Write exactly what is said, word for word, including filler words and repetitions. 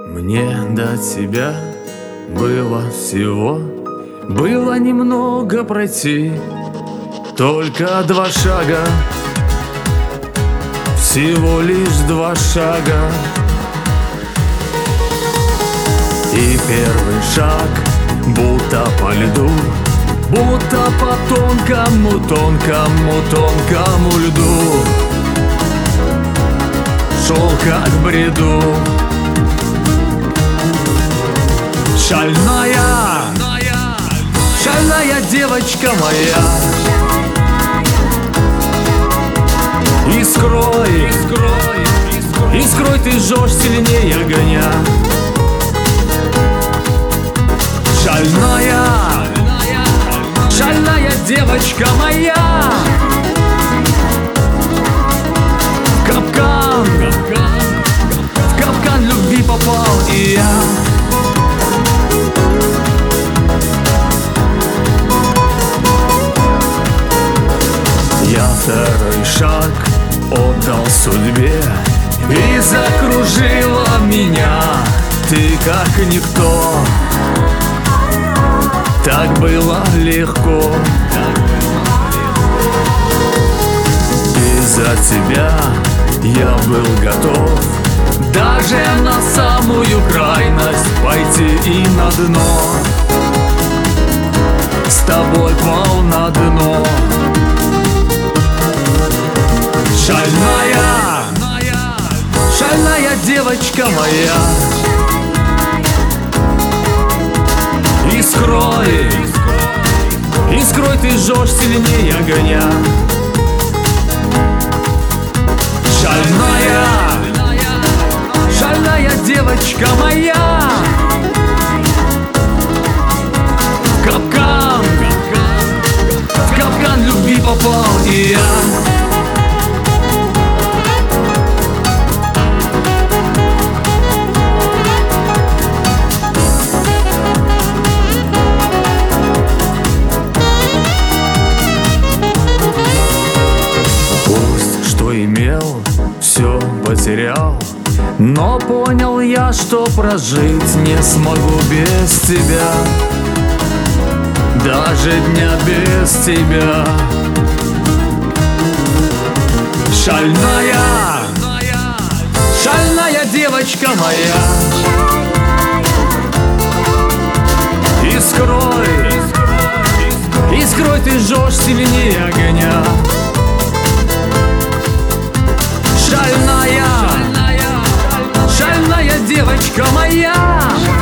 Мне до тебя было всего, было немного пройти, только два шага, всего лишь два шага. И первый шаг, будто по льду, будто по тонкому, тонкому, тонкому льду, шел как в бреду. Шальная, шальная девочка моя, Искрой, искрой ты жжешь сильнее огня. Шальная, шальная девочка моя, в капкан, в капкан любви попал и я. Я второй шаг отдал судьбе, и закружила меня ты как никто. Так было легко, и за тебя я был готов даже на самую крайность пойти и на дно. С тобой пал на дно. Шальная, шальная девочка моя, Искрой, искрой ты жжешь сильнее огня. Шальная, шальная девочка моя, в капкан, в капкан любви попал и я. Имел, все потерял, но понял я, что прожить не смогу без тебя, даже дня без тебя. Шальная, шальная девочка моя, Искрой, искрой ты жжешь сильнее огня. Шальная, шальная девочка моя,